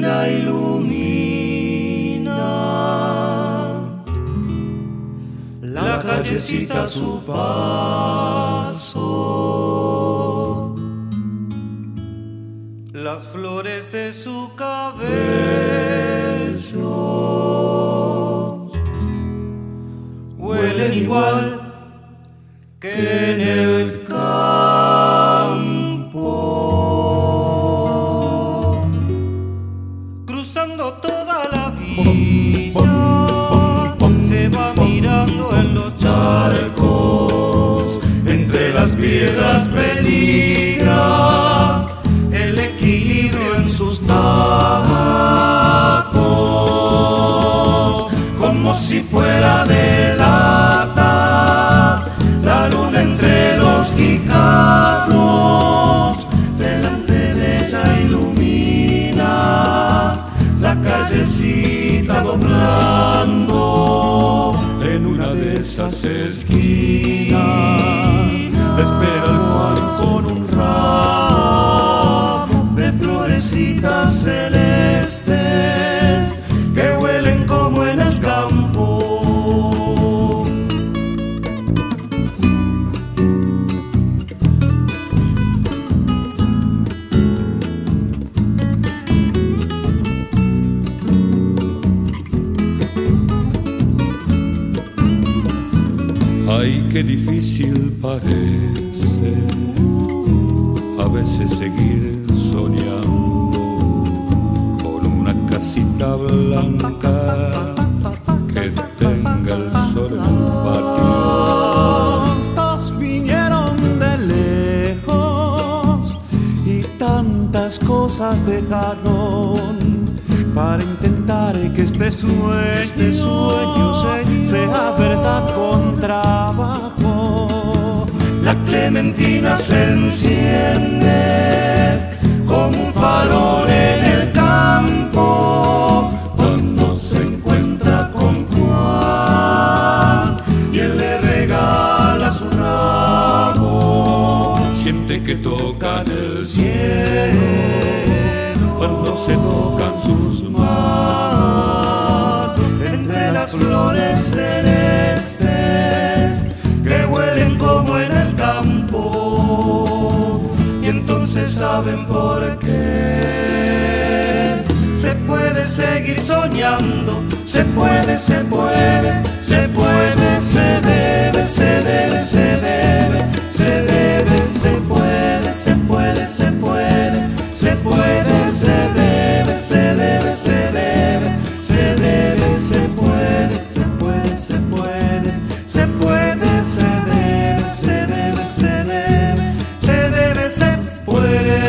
la ilumina. La callecita a su paso, las flores de su cabello huelen igual que en el campo. Cruzando toda la villa se va mirando en los charcos, entre las piedras peligra el equilibrio en sus tacos, como si fuera de lata la luna entre los guijarros. Delante de ella ilumina la callecita doblando en una de esas esquinas. Espera el Juan con un ramo de florecitas celestes que huelen como en el campo. Ay, qué difícil parece a veces seguir soñando con una casita blanca que tenga el sol en el patio. Estos vinieron de lejos y tantas cosas dejaron para intentar que este sueño sea verdad con trabajo. La clementina se enciende como un farol en el campo cuando se encuentra con Juan y él le regala su ramo. Siente que tocan el cielo cuando se tocan sus manos entre las flores celestes que huelen como en el campo. Y entonces saben por qué se puede seguir soñando, se puede, se puede, se puede, se debe, se debe, se debe, se debe, se puede, se puede, se puede, se puede, se debe, se debe, se debe, se debe, se puede, se puede, se puede, se puede, se debe, se debe, se debe, se debe, se puede.